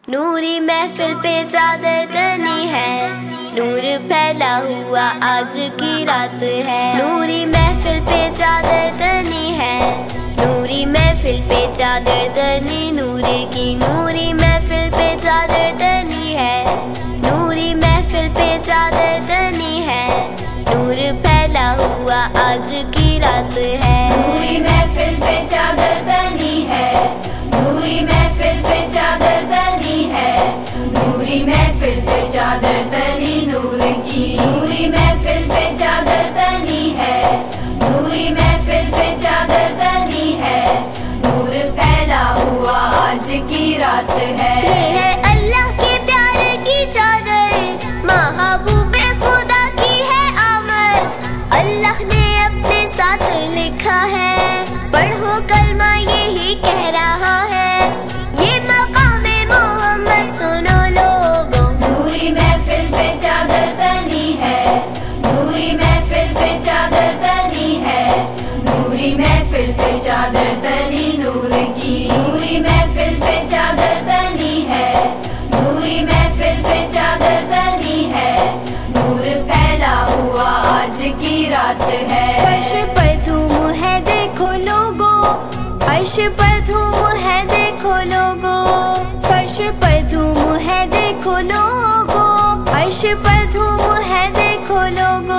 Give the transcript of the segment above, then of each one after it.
नूरी महफिल पे चादर तनी है, नूर फैला हुआ आज की रात है। नूरी महफिल पे चादर तनी है, नूरी महफिल पे चादर तनी नूर की। नूरी महफिल पे चादर तनी है, नूरी महफिल पे चादर तनी है, नूर फैला हुआ आज की रात है। नूरी महफिल पे चादर तनी है, नूरी महफिल पे चादर तनी है, नूरी महफिल पे चादर तनी नूर की। नूरी महफिल पे चादर तनी है, नूरी महफिल पे चादर तनी है, नूर फैला हुआ आज की रात है। ये है अल्लाह के प्यार की चादर, महबूबे खुदा की है आमद। अल्लाह ने अपने साथ लिखा है, पढ़ो कलमा यही कह रहा है। ये मकामे मोहम्मद सुनो लोगों। नूरी महफिल पे चादर तनी है, नूरी महफिल पे चादर तनी है, नूरी महफिल पे चादर तनी नूर की। नूरी महफिल पे चादर तनी है, नूरी महफिल पे चादर तनी है, नूर फैला हुआ आज की रात है। फर्श पर धूम है देखो लोगो, अर्श पर धूम है देखो लोगो। फर्श पर धूम है देखो लोगो, अर्श पर धूम है देखो लोगो।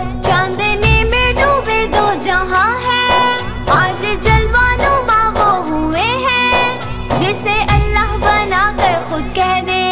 चांदनी में डूबे दो जहां है, आज जलवानुमा वो हुए हैं, जिसे अल्लाह बना कर खुद कह दे,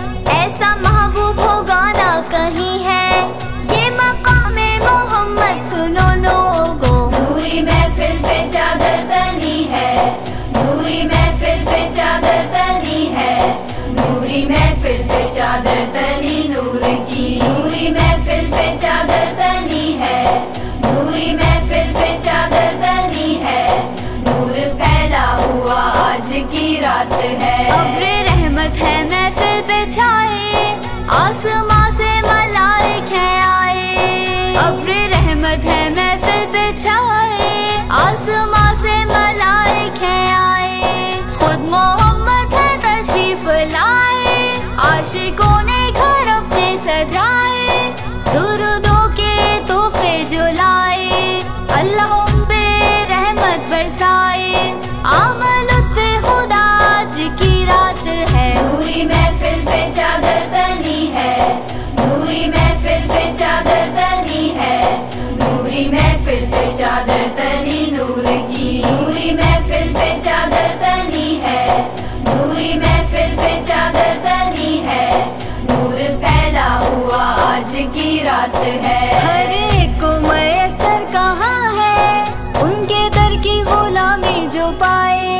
ऐसा महबूब होगा ना कहीं है। ये मकामे मोहम्मद सुनो लोगो। नूरी महफिल पे चादर तनी है, नूरी महफिल पे चादर तनी है, नूरी महफिल पे चादर तनी नूर की। नूरी महफिल पे चादर तनी है, नूरी महफिल पे चादर तनी है, नूर फैला हुआ आज की रात है। अब्र रहमत है महफिल पे छाए, आसमां से मलाइके आए। अब्र रहमत है महफिल पे छाए, आसमां से मलाइके आए। खुद मोहम्मद है तशरीफ लाए, आशिकों ने घर अपने सजाए, दुरूदों के तोहफे जो लाए, अल्लाह उन पे रहमत बरसाए। आमल पे खुदा आज की रात है। नूरी महफिल पे चादर तनी है, नूरी महफिल पे चादर तनी है, नूरी महफिल पे चादर तनी नूर की। नूरी महफिल पे चादर तनी है, नूरी महफिल पे चादर तनी है, नूर फैला हुआ आज की रात है। हर एक को मयसर कहाँ है, उनके दर की गुलामी जो पाए।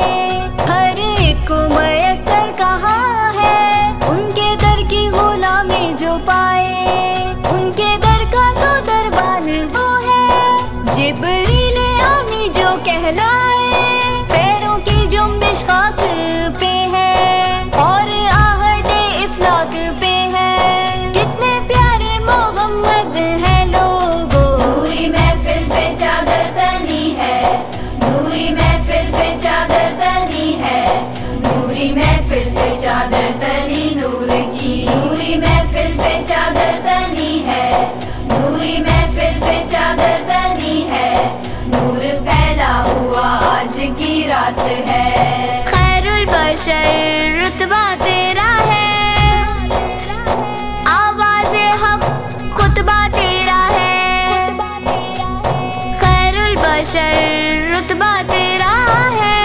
हर एक को मयसर कहाँ है, उनके दर की गुलामी जो पाए। उनके दर का तो दरबान वो है, जिब्रील आमी जो कहलाए। पैरों की जुम्बिश खाक पे है, और आहटे इफलाक पे है। कितने प्यारे मोहम्मद है लोगो। नूरी महफिल पे चादर तनी है, नूरी महफिल पे चादर तनी है, नूरी महफिल पे चादर तनी नूर की। नूरी महफिल पे चादर तनी है, नूरी महफिल पे चादर तनी है, नूर फैला हुआ आज की रात है। खैरुल बशर रुतबा तेरा है, आवाज़े हक खुतबा तेरा है। खैरुल बशर रुतबा तेरा है,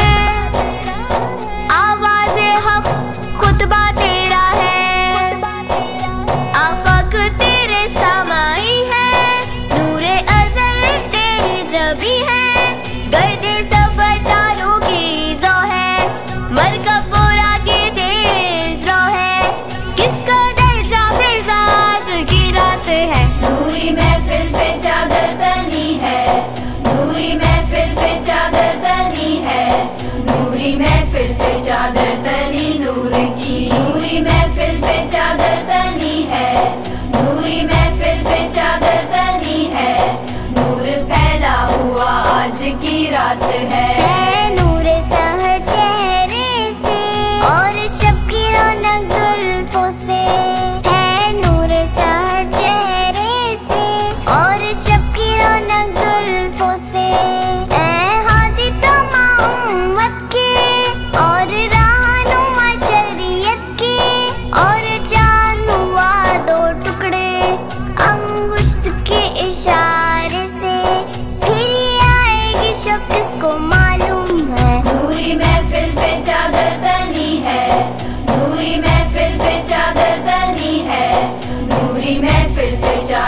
आवाज़े हक खुतबा तेरा है। आफाक तेरे सामाई है, नूरे अज़ल तेरी जबी है। गर्दे सफर तारों की जो है, मरकब बोरा की तेज रो है। किसका दर्जा फिजाज की रात है। नूरी महफिल पे चादर तनी है, नूरी महफिल पे चादर तनी है, नूरी महफिल पे चादर तनी नूर की। नूरी महफिल पे चादर तनी है, नूरी महफिल पे चादर तनी है, नूर फैला हुआ आज की रात है। नूर सहर चेहरे से, और शब की रौनक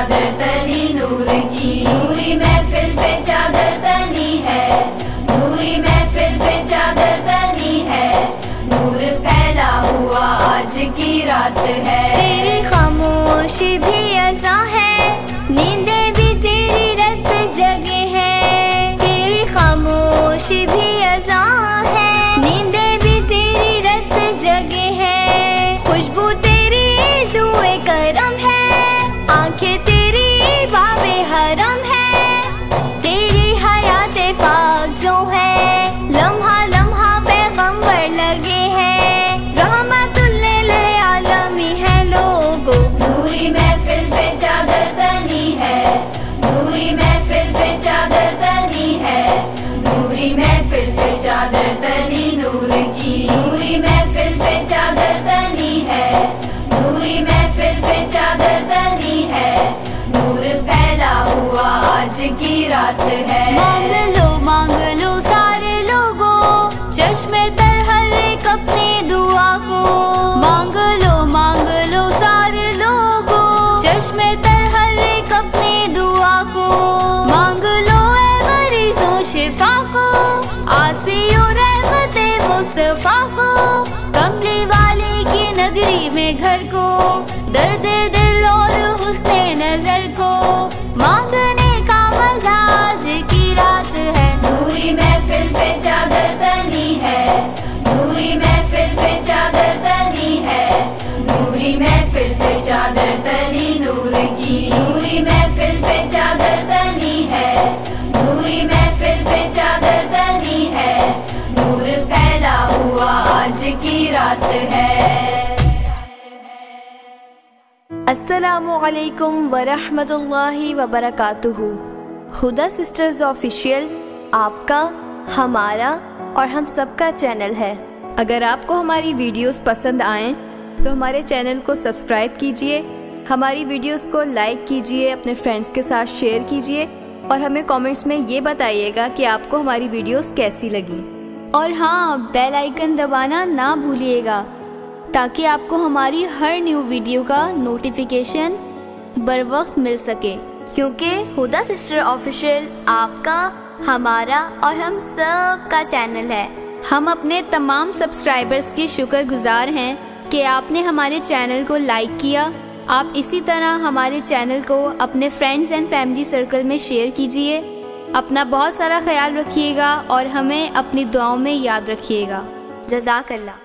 चादर तनी नूर की। नूरी महफिल पे चादर तनी है, नूरी महफिल पे चादर तनी है। नूर फैला हुआ आज की रात है। तेरी खामोशी भी अज़ा है, नींदें भी तेरी रत जगे है। तेरी खामोशी भी अज़ा है, नींदें भी तेरी रत जगे है। खुशबू तेरी जुए करम है, आंखें तेरी बाबे हरम है। तेरी हयाते पाक जो है, लम्हा लम्हा पैगंबर लगे हैं। रहमतुल्लिल आलमी है लोगो। नूरी महफिल पे चादर तनी है, नूरी महफिल पे चादर तनी है। नूरी महफिल पे चादर तनी नूर की। नूरी महफिल पे चादर तनी है, नूरी महफिल पे चादर तनी है। नूर फैला हुआ आज की रात है। मांग लो सारे लोगों, चश्मे तर हर एक अपनी दुआ को। मांग लो सारे लोगों, चश्मे तर हर एक अपनी दुआ को। मांग लो ऐ मरीजों शिफा को, आसियो रहमते मुस्तफा को। कमली वाले की नगरी में घर को, दर्द दिल और हुस्ने नजर को। मांगने का मजा आज की रात है। नूरी महफिल पे चादर तनी है, नूरी महफिल पे चादर तनी है। नूरी महफिल पे चादर तनी नूर की। नूरी महफिल पे चादर तनी है, नूरी महफिल पे चादर तनी है। नूर फैला हुआ आज की रात है। अस्सलामु अलैकुम वरहमतुल्लाहि वबरकातुहू। हुदा सिस्टर्स ऑफिशियल आपका, हमारा और हम सबका चैनल है। अगर आपको हमारी वीडियोस पसंद आएं तो हमारे चैनल को सब्सक्राइब कीजिए, हमारी वीडियोस को लाइक कीजिए, अपने फ्रेंड्स के साथ शेयर कीजिए और हमें कमेंट्स में ये बताइएगा कि आपको हमारी वीडियोस कैसी लगी। और हाँ, बेल आइकन दबाना ना भूलिएगा ताकि आपको हमारी हर न्यू वीडियो का नोटिफिकेशन बर वक्त मिल सके। क्योंकि हुदा सिस्टर ऑफिशियल आपका, हमारा और हम सब का चैनल है। हम अपने तमाम सब्सक्राइबर्स की शुक्रगुजार हैं कि आपने हमारे चैनल को लाइक किया। आप इसी तरह हमारे चैनल को अपने फ्रेंड्स एंड फैमिली सर्कल में शेयर कीजिए। अपना बहुत सारा ख्याल रखिएगा और हमें अपनी दुआओं में याद रखिएगा। जज़ाकल्लाह।